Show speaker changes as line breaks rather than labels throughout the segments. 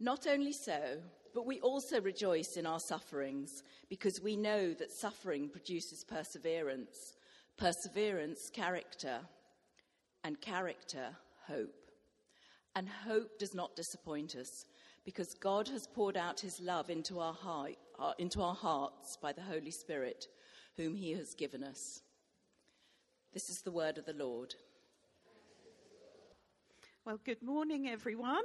Not only so, but we also rejoice in our sufferings, because we know that suffering produces perseverance, perseverance, character, and character, hope. And hope does not disappoint us, because God has poured out his love into our hearts by the Holy Spirit, whom he has given us. This is the word of the Lord.
Well, good morning, everyone.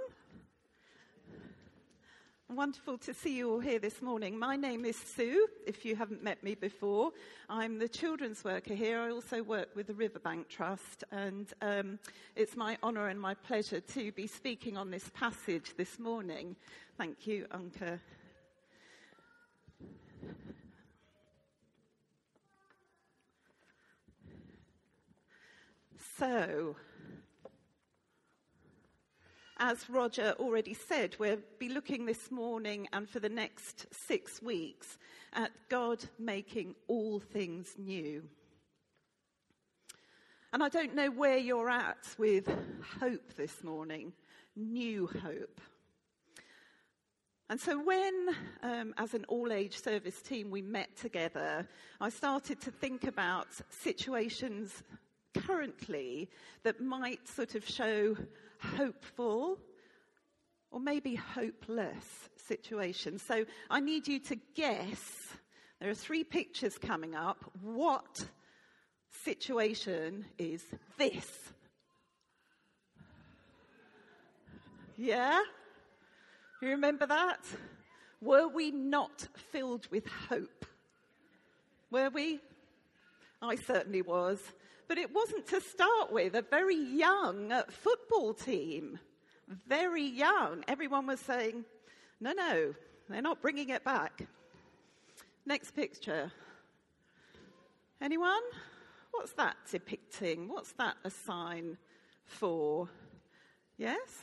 Wonderful to see you all here this morning. My name is Sue, if you haven't met me before. I'm the children's worker here. I also work with the Riverbank Trust, and it's my honour and my pleasure to be speaking on this passage this morning. Thank you, Unka. So, as Roger already said, we'll be looking this morning and for the next 6 weeks at God making all things new. And I don't know where you're at with hope this morning, new hope. And so when, as an all-age service team, we met together, I started to think about situations currently that might sort of show hopeful or maybe hopeless situations. So I need you to guess, there are 3 pictures coming up, what situation is this? Yeah? You remember that? Were we not filled with hope? Were we? I certainly was. But it wasn't to start with. A very young football team. Very young. Everyone was saying, no, they're not bringing it back. Next picture. Anyone? What's that depicting? What's that a sign for? Yes?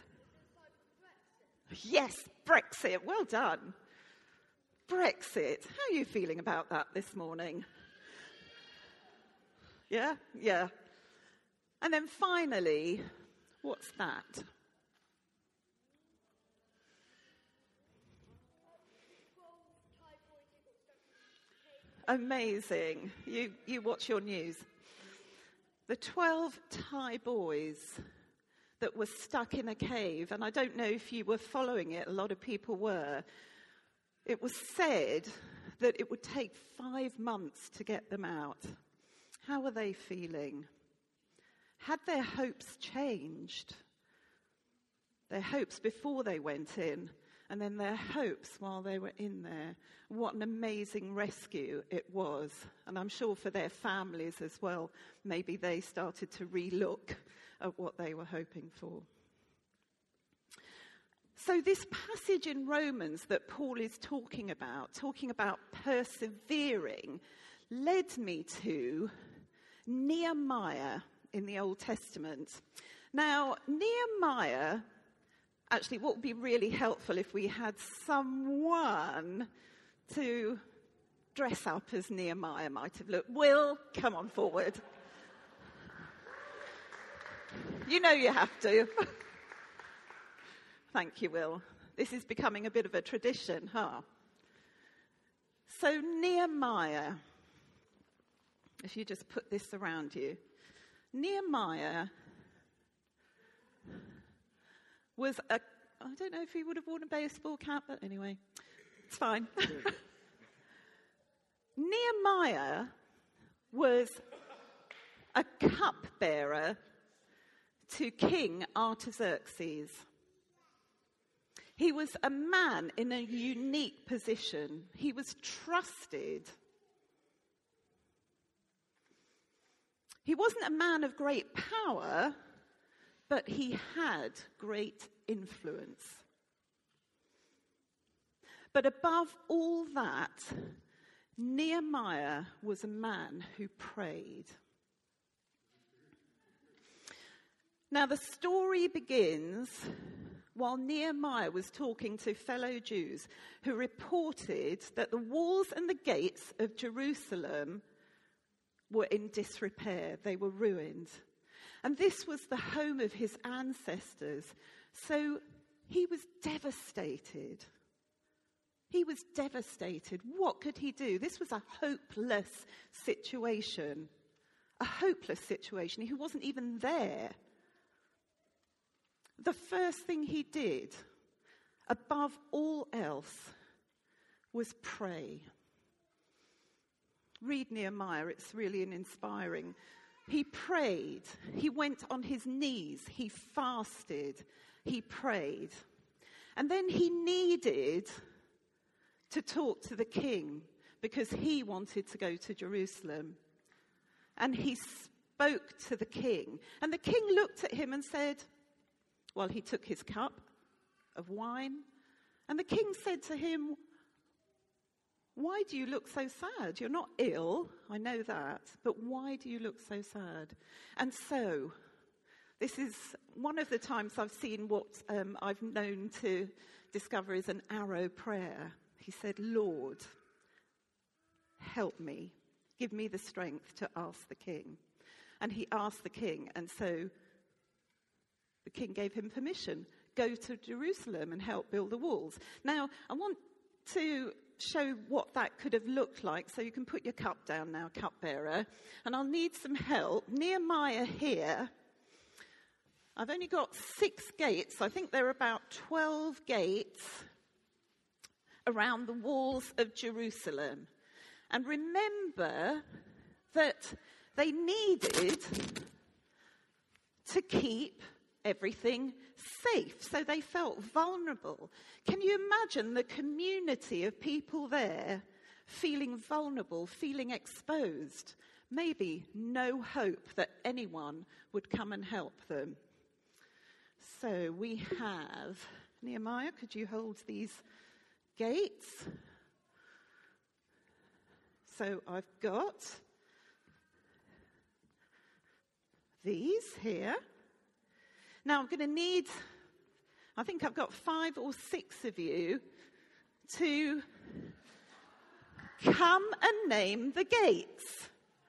Yes, Brexit. Well done. Brexit. How are you feeling about that this morning? Yeah. And then finally, what's that? Amazing. You watch your news. The 12 Thai boys that were stuck in a cave, and I don't know if you were following it, a lot of people were. It was said that it would take 5 months to get them out. How were they feeling? Had their hopes changed? Their hopes before they went in, and then their hopes while they were in there. What an amazing rescue it was. And I'm sure for their families as well, maybe they started to re-look at what they were hoping for. So this passage in Romans that Paul is talking about persevering, led me to Nehemiah in the Old Testament. Now, Nehemiah, actually what would be really helpful if we had someone to dress up as Nehemiah might have looked. Will, come on forward. You know you have to. Thank you, Will. This is becoming a bit of a tradition, huh? So Nehemiah, if you just put this around you. Nehemiah was I don't know if he would have worn a baseball cap, but anyway, it's fine. Nehemiah was a cupbearer to King Artaxerxes. He was a man in a unique position. He was trusted. He wasn't a man of great power, but he had great influence. But above all that, Nehemiah was a man who prayed. Now, the story begins while Nehemiah was talking to fellow Jews who reported that the walls and the gates of Jerusalem were in disrepair. They were ruined. And this was the home of his ancestors. So he was devastated. He was devastated. What could he do? This was a hopeless situation. A hopeless situation. He wasn't even there. The first thing he did, above all else, was pray. Read Nehemiah, it's really an inspiring. He prayed, he went on his knees, he fasted, he prayed. And then he needed to talk to the king because he wanted to go to Jerusalem. And he spoke to the king. And the king looked at him and said, well, he took his cup of wine. And the king said to him, why do you look so sad? You're not ill, I know that, but why do you look so sad? And so, this is one of the times I've seen what I've known to discover is an arrow prayer. He said, Lord, help me. Give me the strength to ask the king. And he asked the king, and so the king gave him permission. Go to Jerusalem and help build the walls. Now, I want to show what that could have looked like. So you can put your cup down now, cupbearer. And I'll need some help. Nehemiah here, I've only got 6 gates. I think there are about 12 gates around the walls of Jerusalem. And remember that they needed to keep everything safe, so they felt vulnerable. Can you imagine the community of people there feeling vulnerable, feeling exposed? Maybe no hope that anyone would come and help them. So we have, Nehemiah, could you hold these gates? So I've got these here. Now I'm going to need, I think I've got 5 or 6 of you to come and name the gates.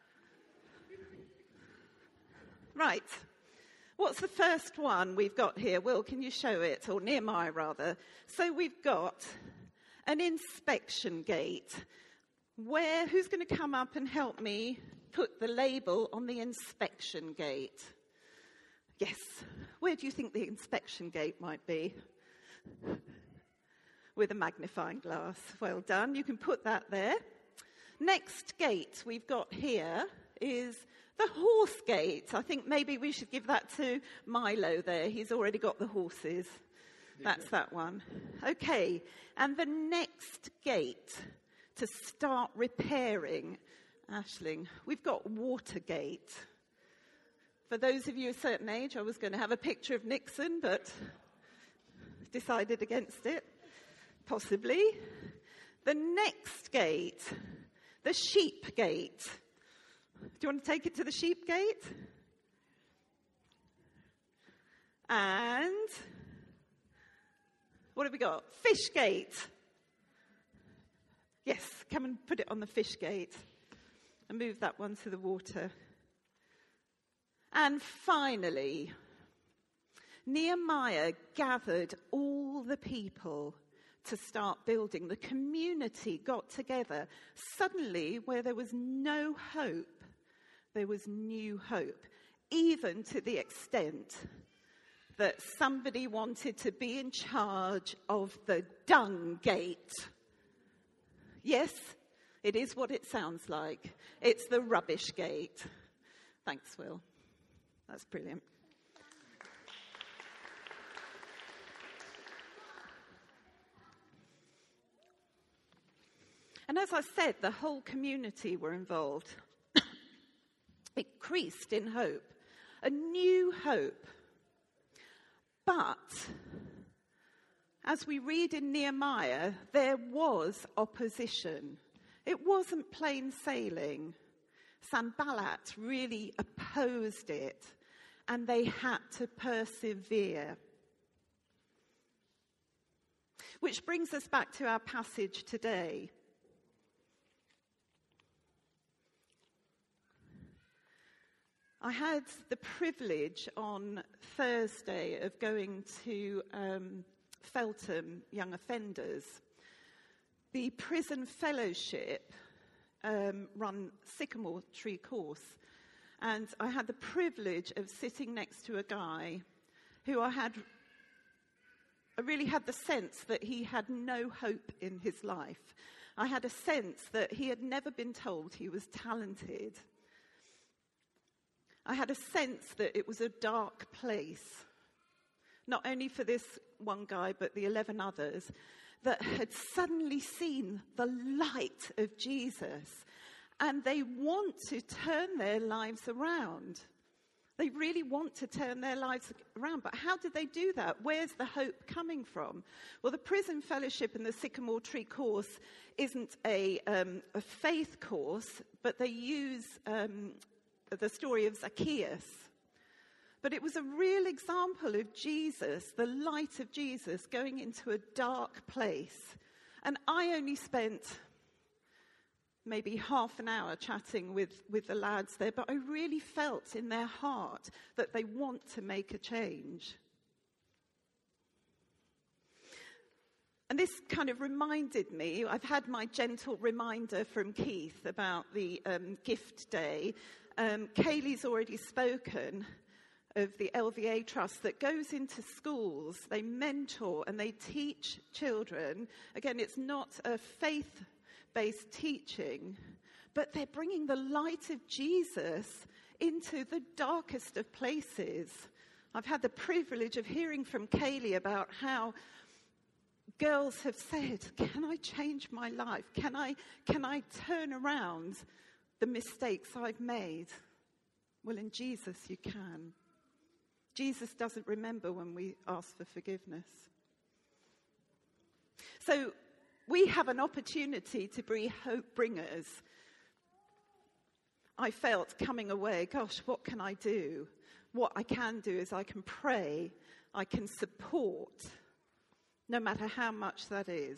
Right. What's the first one we've got here? Will, can you show it? Or Nehemiah, rather. So we've got an inspection gate. Who's going to come up and help me put the label on the inspection gate? Yes. Where do you think the inspection gate might be? With a magnifying glass. Well done. You can put that there. Next gate we've got here is the horse gate. I think maybe we should give that to Milo there. He's already got the horses. That's that one. Okay. And the next gate to start repairing, Aisling, we've got Watergate. For those of you a certain age, I was going to have a picture of Nixon, but decided against it, possibly. The next gate, the Sheep Gate. Do you want to take it to the Sheep Gate? And what have we got? Fish Gate. Yes, come and put it on the Fish Gate and move that one to the water. And finally, Nehemiah gathered all the people to start building. The community got together. Suddenly, where there was no hope, there was new hope, even to the extent that somebody wanted to be in charge of the dung gate. Yes, it is what it sounds like. It's the rubbish gate. Thanks, Will. That's brilliant. And as I said, the whole community were involved. It increased in hope, a new hope. But as we read in Nehemiah, there was opposition. It wasn't plain sailing. Sanballat really opposed it, and they had to persevere. Which brings us back to our passage today. I had the privilege on Thursday of going to Feltham Young Offenders. The Prison Fellowship run Sycamore Tree Course, and I had the privilege of sitting next to a guy who I really had the sense that he had no hope in his life. I had a sense that he had never been told he was talented. I had a sense that it was a dark place, not only for this one guy, but the 11 others, that had suddenly seen the light of Jesus, and they want to turn their lives around. They really want to turn their lives around, but how did they do that? Where's the hope coming from? Well, the Prison Fellowship and the Sycamore Tree Course isn't a faith course, but they use the story of Zacchaeus. But it was a real example of Jesus, the light of Jesus, going into a dark place. And I only spent maybe half an hour chatting with the lads there, but I really felt in their heart that they want to make a change. And this kind of reminded me, I've had my gentle reminder from Keith about the gift day. Kaylee's already spoken of the LVA Trust that goes into schools. They mentor and they teach children. Again, it's not a faith-based teaching, but they're bringing the light of Jesus into the darkest of places. I've had the privilege of hearing from Kaylee about how girls have said, can I change my life? Can I turn around the mistakes I've made? Well, in Jesus you can. Jesus doesn't remember when we ask for forgiveness. So we have an opportunity to be hope bringers. I felt coming away, gosh, what can I do? What I can do is I can pray, I can support, no matter how much that is.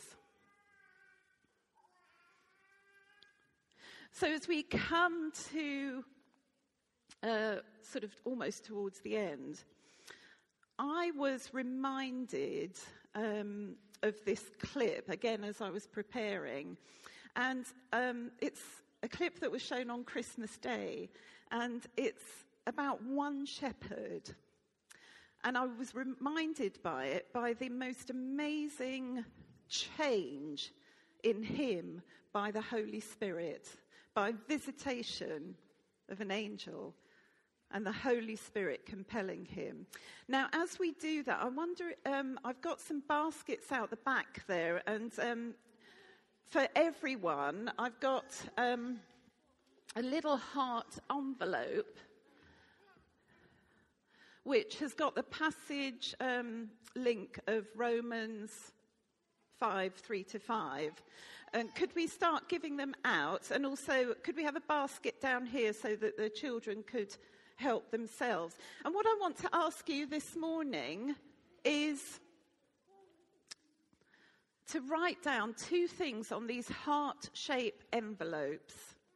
So as we come to sort of almost towards the end, I was reminded of this clip, again, as I was preparing. And it's a clip that was shown on Christmas Day, and it's about one shepherd. And I was reminded by it, by the most amazing change in him by the Holy Spirit, by visitation of an angel, and the Holy Spirit compelling him. Now, as we do that, I wonder, I've got some baskets out the back there, and for everyone, I've got a little heart envelope, which has got the passage link of Romans 5:3-5. And could we start giving them out? And also, could we have a basket down here so that the children could help themselves? And what I want to ask you this morning is to write down two things on these heart-shaped envelopes.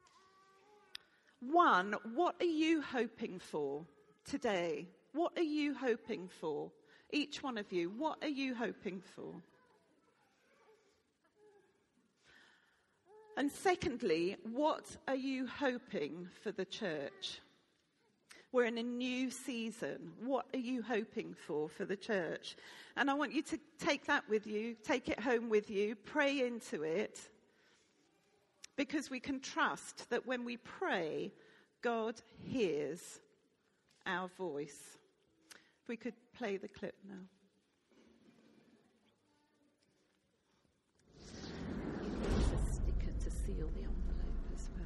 One, what are you hoping for today? What are you hoping for? Each one of you, what are you hoping for? And secondly, what are you hoping for the church? We're in a new season. What are you hoping for the church? And I want you to take that with you, take it home with you, pray into it, because we can trust that when we pray, God hears our voice. If we could play the clip now. There's a sticker to seal the envelope as well.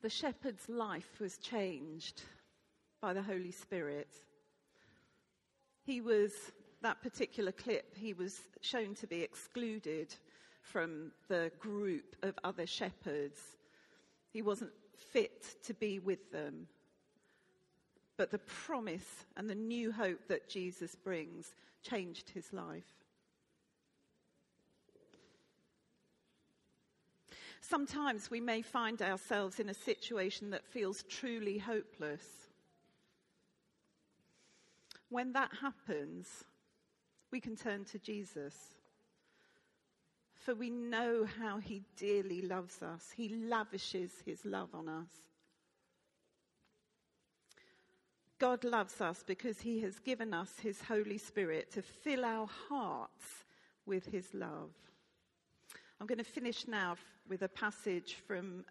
The shepherd's life was changed by the Holy Spirit. That particular clip, he was shown to be excluded from the group of other shepherds. He wasn't fit to be with them. But the promise and the new hope that Jesus brings changed his life. Sometimes we may find ourselves in a situation that feels truly hopeless. When that happens, we can turn to Jesus. For we know how he dearly loves us. He lavishes his love on us. God loves us because he has given us his Holy Spirit to fill our hearts with his love. I'm going to finish now with a passage from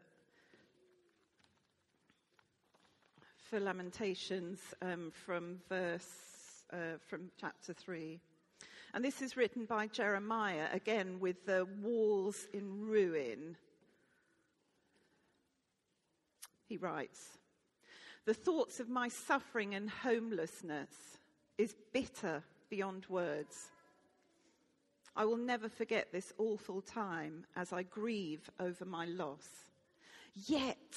Lamentations from chapter 3. And this is written by Jeremiah, again with the walls in ruin. He writes, "The thoughts of my suffering and homelessness is bitter beyond words. I will never forget this awful time as I grieve over my loss. Yet,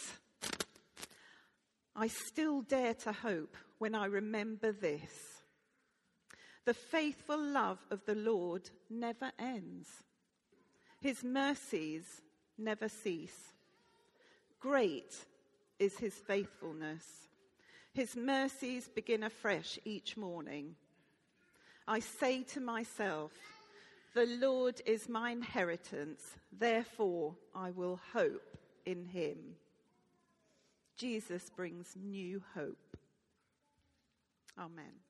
I still dare to hope when I remember this. The faithful love of the Lord never ends. His mercies never cease. Great is his faithfulness. His mercies begin afresh each morning. I say to myself, the Lord is my inheritance, therefore I will hope in him." Jesus brings new hope. Amen.